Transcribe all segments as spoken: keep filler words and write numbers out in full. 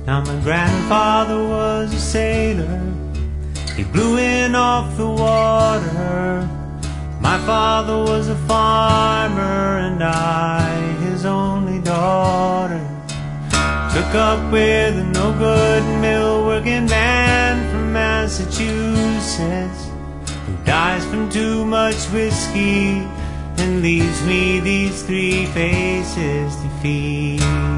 Now my grandfather was a sailor, he blew in off the water. My father was a farmer, and I, his only daughter, took up with a no-good mill-working man from Massachusetts, who dies from too much whiskey and leaves me these three faces to feed.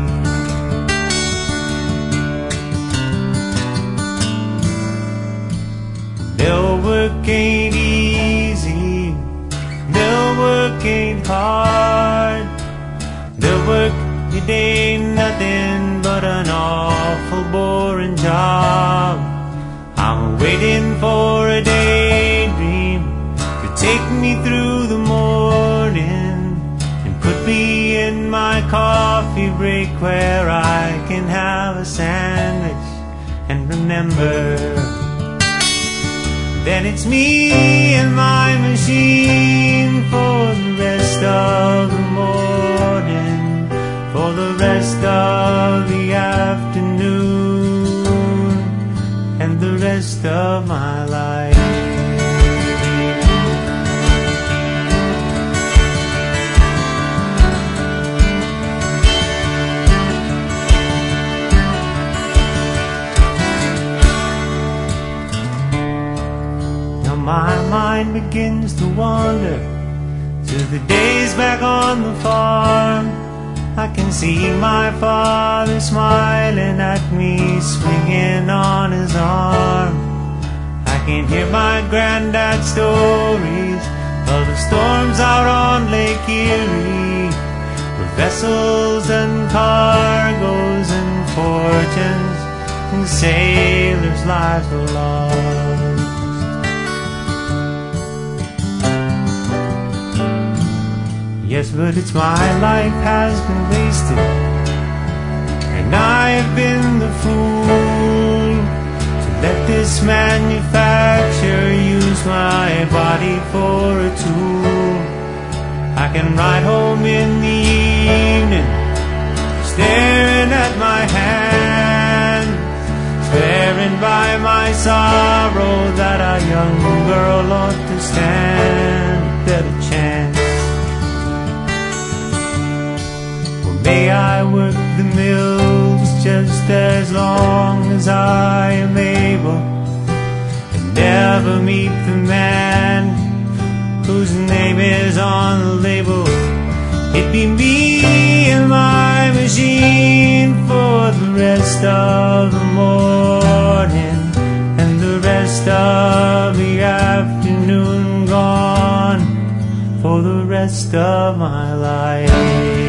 Mill work ain't easy, mill work ain't hard. Mill work, it ain't nothing but an awful boring job. I'm waiting for a daydream to take me through the morning and put me in my coffee break where I can have a sandwich and remember. Then it's me and my machine for the rest of the morning, for the rest of the afternoon, and the rest of my life. My mind begins to wander to the days back on the farm. I can see my father smiling at me, swinging on his arm. I can hear my granddad's stories of the storms out on Lake Erie, where vessels and cargoes and fortunes and sailors' lives were lost. Yes, but it's my life has been wasted, and I've been the fool to let this manufacturer use my body for a tool. I can ride home in the evening, staring at my hand, swearing by my sorrow that a young girl ought to stand a better chance. May I work the mills just as long as I am able, and never meet the man whose name is on the label. It'd be me and my machine for the rest of the morning, and the rest of the afternoon gone, for the rest of my life.